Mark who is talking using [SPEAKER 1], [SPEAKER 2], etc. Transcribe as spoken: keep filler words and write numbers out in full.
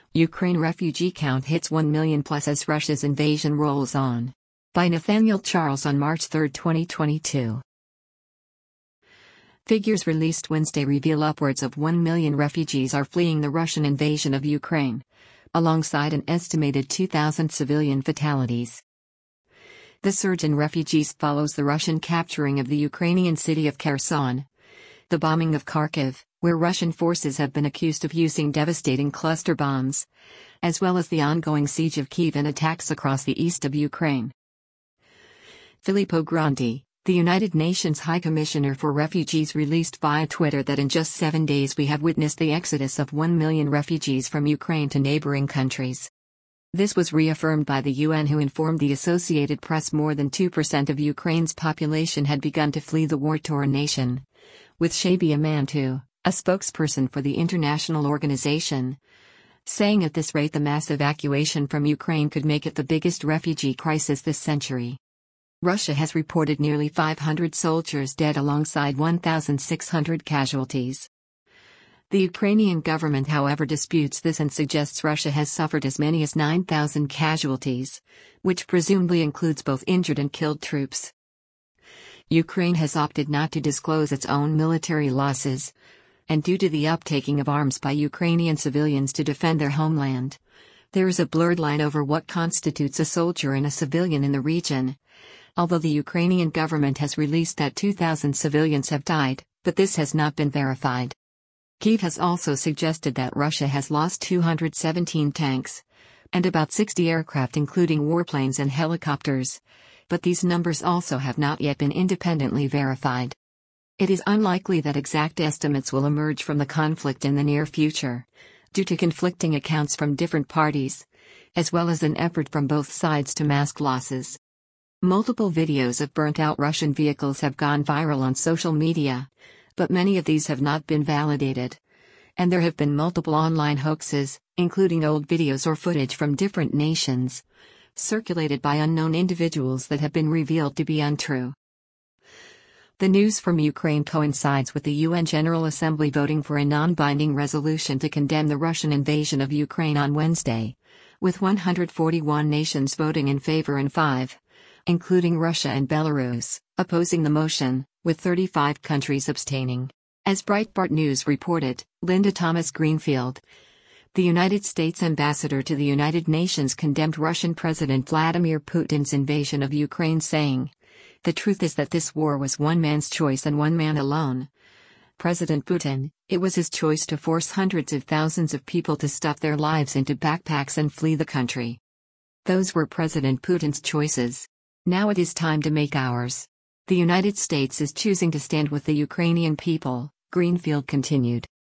[SPEAKER 1] Ukraine refugee count hits one million plus as Russia's invasion rolls on. By Nathaniel Charles on March third, twenty twenty-two. Figures released Wednesday reveal upwards of one million refugees are fleeing the Russian invasion of Ukraine, alongside an estimated two thousand civilian fatalities. The surge in refugees follows the Russian capturing of the Ukrainian city of Kherson, the bombing of Kharkiv, where Russian forces have been accused of using devastating cluster bombs, as well as the ongoing siege of Kyiv and attacks across the east of Ukraine. Filippo Grandi, the United Nations High Commissioner for Refugees, released via Twitter that in just seven days we have witnessed the exodus of one million refugees from Ukraine to neighboring countries. This was reaffirmed by the U N, who informed the Associated Press more than two percent of Ukraine's population had begun to flee the war-torn nation, with Shabia Mantu, a spokesperson for the international organization, saying at this rate the mass evacuation from Ukraine could make it the biggest refugee crisis this century. Russia has reported nearly five hundred soldiers dead alongside one thousand six hundred casualties. The Ukrainian government, however, disputes this and suggests Russia has suffered as many as nine thousand casualties, which presumably includes both injured and killed troops. Ukraine has opted not to disclose its own military losses, and due to the uptaking of arms by Ukrainian civilians to defend their homeland, there is a blurred line over what constitutes a soldier and a civilian in the region. Although the Ukrainian government has released that two thousand civilians have died, but this has not been verified. Kyiv has also suggested that Russia has lost two hundred seventeen tanks and about sixty aircraft, including warplanes and helicopters, but these numbers also have not yet been independently verified. It is unlikely that exact estimates will emerge from the conflict in the near future, due to conflicting accounts from different parties, as well as an effort from both sides to mask losses. Multiple videos of burnt-out Russian vehicles have gone viral on social media, but many of these have not been validated. And there have been multiple online hoaxes, including old videos or footage from different nations, circulated by unknown individuals that have been revealed to be untrue. The news from Ukraine coincides with the U N General Assembly voting for a non-binding resolution to condemn the Russian invasion of Ukraine on Wednesday, with one hundred forty-one nations voting in favor and five, including Russia and Belarus, opposing the motion, with thirty-five countries abstaining. As Breitbart News reported, Linda Thomas-Greenfield, the United States ambassador to the United Nations, condemned Russian President Vladimir Putin's invasion of Ukraine, saying, "The truth is that this war was one man's choice and one man alone. President Putin, it was his choice to force hundreds of thousands of people to stuff their lives into backpacks and flee the country. Those were President Putin's choices. Now it is time to make ours. The United States is choosing to stand with the Ukrainian people," Greenfield continued.